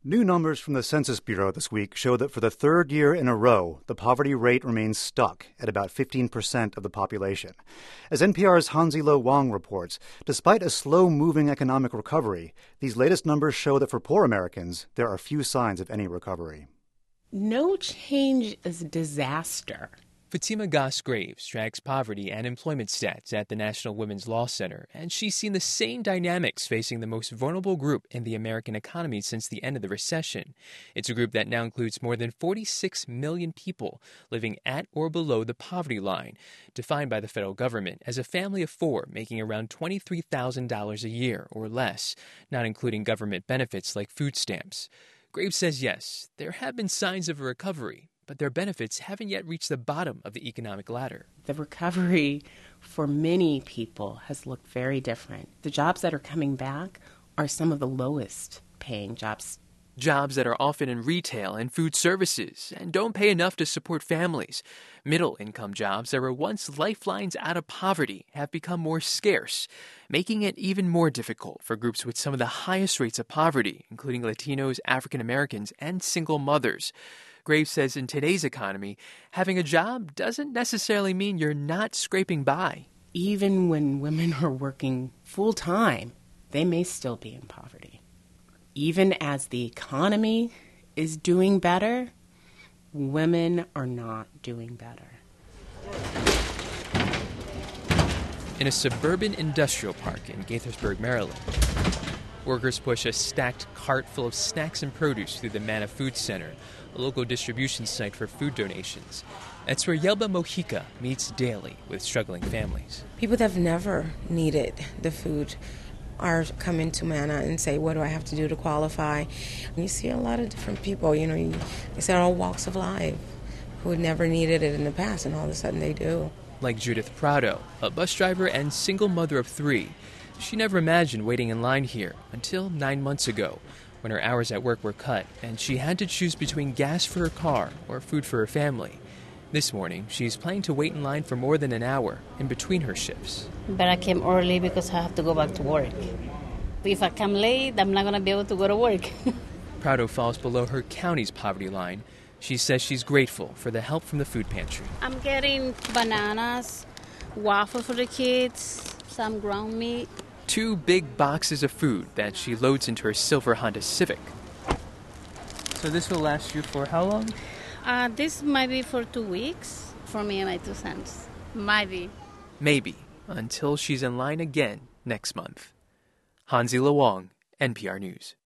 New numbers from the Census Bureau this week show that for the third year in a row, the poverty rate remains stuck at about 15% of the population. As NPR's Hanzilo Wang reports, despite a slow-moving economic recovery, these latest numbers show that for poor Americans, there are few signs of any recovery. No change is a disaster. Fatima Goss-Graves tracks poverty and employment stats at the National Women's Law Center, and she's seen the same dynamics facing the most vulnerable group in the American economy since the end of the recession. It's a group that now includes more than 46 million people living at or below the poverty line, defined by the federal government as a family of four making around $23,000 a year or less, not including government benefits like food stamps. Graves says yes, there have been signs of a recovery, but their benefits haven't yet reached the bottom of the economic ladder. The recovery for many people has looked very different. The jobs that are coming back are some of the lowest paying jobs. Jobs that are often in retail and food services and don't pay enough to support families. Middle-income jobs that were once lifelines out of poverty have become more scarce, making it even more difficult for groups with some of the highest rates of poverty, including Latinos, African Americans, and single mothers. Graves says in today's economy, having a job doesn't necessarily mean you're not scraping by. Even when women are working full-time, they may still be in poverty. Even as the economy is doing better, women are not doing better. In a suburban industrial park in Gaithersburg, Maryland, workers push a stacked cart full of snacks and produce through the Manna Food Center, a local distribution site for food donations. That's where Yelba Mojica meets daily with struggling families. People that have never needed the food are coming to Manna and say, what do I have to do to qualify? And you see a lot of different people, it's all walks of life who had never needed it in the past, and all of a sudden they do. Like Judith Prado, a bus driver and single mother of three. She never imagined waiting in line here until 9 months ago, when her hours at work were cut and she had to choose between gas for her car or food for her family. This morning, she's planning to wait in line for more than an hour in between her shifts. But I came early because I have to go back to work. If I come late, I'm not going to be able to go to work. Prado falls below her county's poverty line. She says she's grateful for the help from the food pantry. I'm getting bananas, waffles for the kids, some ground meat. 2 big boxes of food that she loads into her silver Honda Civic. So this will last you for how long? This might be for 2 weeks for me and my 2 sons. Might be. Maybe, until she's in line again next month. Hanzilo Wang, NPR News.